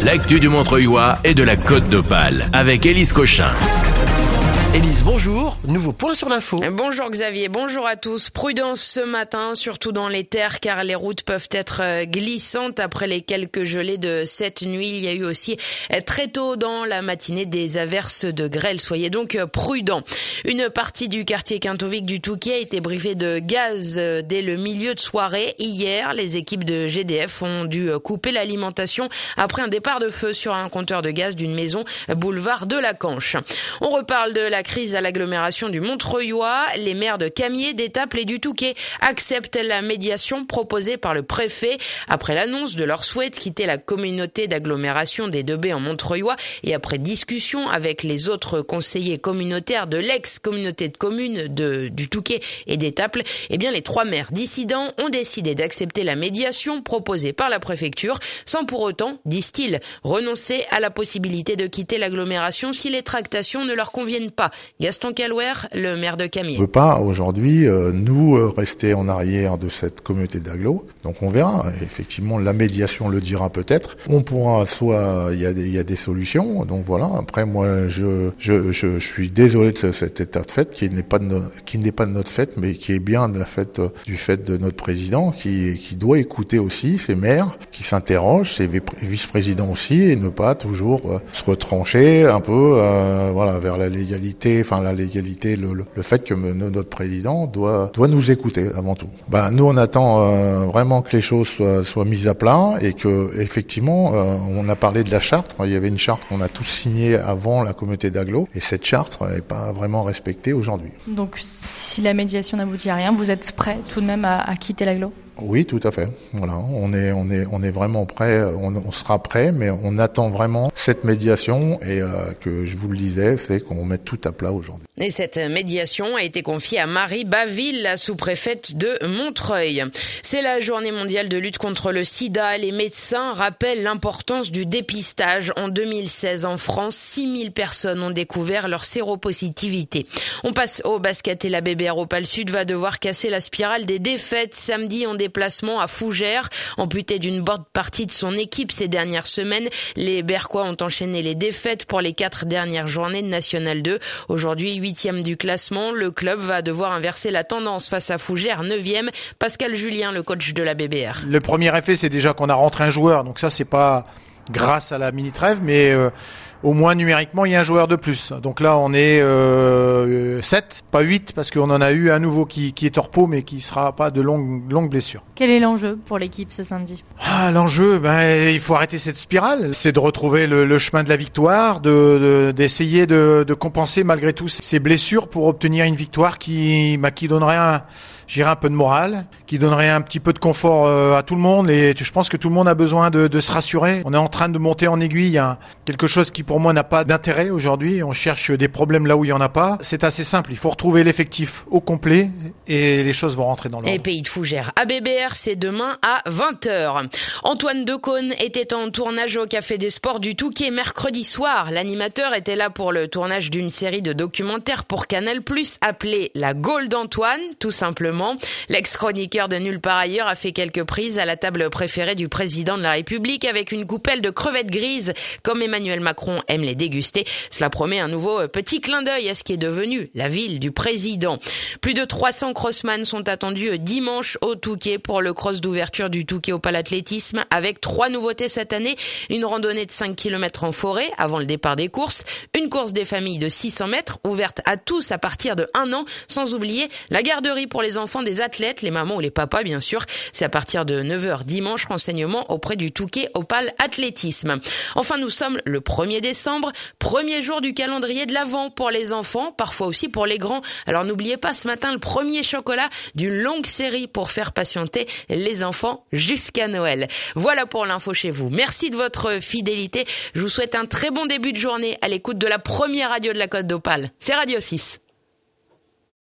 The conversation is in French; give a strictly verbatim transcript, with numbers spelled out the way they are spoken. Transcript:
l'actu du Montreuilois et de la Côte d'Opale avec Élise Cochin. Élise, bonjour. Nouveau point sur l'info. Bonjour Xavier, bonjour à tous. Prudence ce matin, surtout dans les terres, car les routes peuvent être glissantes après les quelques gelées de cette nuit. Il y a eu aussi très tôt dans la matinée des averses de grêle. Soyez donc prudents. Une partie du quartier Quintovic du Touquet a été briefée de gaz dès le milieu de soirée. Hier, les équipes de G D F ont dû couper l'alimentation après un départ de feu sur un compteur de gaz d'une maison boulevard de la Canche. On reparle de la crise à l'agglomération du Montreuilois. Les maires de Camiers, d'Étaples et du Touquet acceptent la médiation proposée par le préfet après l'annonce de leur souhait de quitter la communauté d'agglomération des deux baies en Montreuilois et après discussion avec les autres conseillers communautaires de l'ex-communauté de communes de, du Touquet et d'Étaples. Eh bien, les trois maires dissidents ont décidé d'accepter la médiation proposée par la préfecture sans pour autant, disent-ils, renoncer à la possibilité de quitter l'agglomération si les tractations ne leur conviennent pas. Gaston Calouer, le maire de Camiers. On ne peut pas aujourd'hui, euh, nous, euh, rester en arrière de cette communauté d'agglo. Donc on verra. Effectivement, la médiation le dira peut-être. On pourra, soit, il y a des, il y a des solutions. Donc voilà. Après, moi, je, je, je, je suis désolé de cet état de fait qui n'est pas de, no, qui n'est pas de notre fait, mais qui est bien de la fête, du fait de notre président, qui, qui doit écouter aussi ses maires, qui s'interrogent, ses vice-présidents aussi, et ne pas toujours euh, se retrancher un peu, euh, voilà, vers la légalité. Enfin la légalité, le, le, le fait que notre président doit doit nous écouter avant tout. Ben nous on attend euh, vraiment que les choses soient, soient mises à plat et que effectivement euh, on a parlé de la charte. Il y avait une charte qu'on a tous signée avant la communauté d'agglo et cette charte n'est pas vraiment respectée aujourd'hui. Donc si la médiation n'aboutit à rien, vous êtes prêt tout de même à, à quitter l'agglo ? Oui, tout à fait. Voilà, on est, on est, on est vraiment prêt. On, on sera prêt, mais on attend vraiment cette médiation et euh, que je vous le disais, c'est qu'on mette tout à plat aujourd'hui. Et cette médiation a été confiée à Marie Baville, la sous-préfète de Montreuil. C'est la journée mondiale de lutte contre le sida. Les médecins rappellent l'importance du dépistage. En deux mille seize, en France, six mille personnes ont découvert leur séropositivité. On passe au basket et la B B R Opale Sud va devoir casser la spirale des défaites. Samedi, en déplacement à Fougères, amputé d'une bonne partie de son équipe ces dernières semaines, les Berquois ont enchaîné les défaites pour les quatre dernières journées de National deux. Aujourd'hui, huitième du classement, le club va devoir inverser la tendance face à Fougères, neuvième. Pascal Julien, le coach de la B B R. Le premier effet, c'est déjà qu'on a rentré un joueur, donc ça, c'est pas grâce à la mini-trêve, mais euh, au moins numériquement, il y a un joueur de plus. Donc là, on est euh, sept, pas huit, parce qu'on en a eu un nouveau qui, qui est hors pot, mais qui sera pas de longue, longue blessure. Quel est l'enjeu pour l'équipe ce samedi ? Ah, l'enjeu, ben, il faut arrêter cette spirale. C'est de retrouver le, le chemin de la victoire, de, de, d'essayer de, de compenser malgré tout ces blessures pour obtenir une victoire qui, bah, qui donnerait un, j'irais un peu de morale, qui donnerait un petit peu de confort euh, à tout le monde. Et je pense que tout le monde a besoin de, de se rassurer. On est en train de monter en aiguille. Il y a quelque chose qui pour moi n'a pas d'intérêt aujourd'hui. On cherche des problèmes là où il y en a pas. C'est assez simple. Il faut retrouver l'effectif au complet et les choses vont rentrer dans l'ordre. Et Pays de Fougères à B B R, c'est demain à vingt heures. Antoine Decaune était en tournage au Café des Sports du Touquet mercredi soir. L'animateur était là pour le tournage d'une série de documentaires pour Canal plus, appelée La Gaule d'Antoine, tout simplement. L'ex-chroniqueur de Nulle part ailleurs a fait quelques prises à la table préférée du président de la République avec une coupelle de crevettes grises, comme Emmanuel Macron aime les déguster. Cela promet un nouveau petit clin d'œil à ce qui est devenu la ville du président. Plus de trois cents crossman sont attendus dimanche au Touquet pour le cross d'ouverture du Touquet Opale Athlétisme avec trois nouveautés cette année. Une randonnée de cinq kilomètres en forêt avant le départ des courses, une course des familles de six cents mètres ouverte à tous à partir de un an, sans oublier la garderie pour les enfants des athlètes, les mamans ou les papas bien sûr. C'est à partir de neuf heures dimanche, renseignement auprès du Touquet Opale Athlétisme. Enfin, nous sommes le premier décembre, premier jour du calendrier de l'Avent pour les enfants, parfois aussi pour les grands. Alors n'oubliez pas ce matin le premier chocolat d'une longue série pour faire patienter les enfants jusqu'à Noël. Voilà pour l'info chez vous. Merci de votre fidélité. Je vous souhaite un très bon début de journée à l'écoute de la première radio de la Côte d'Opale. C'est Radio six.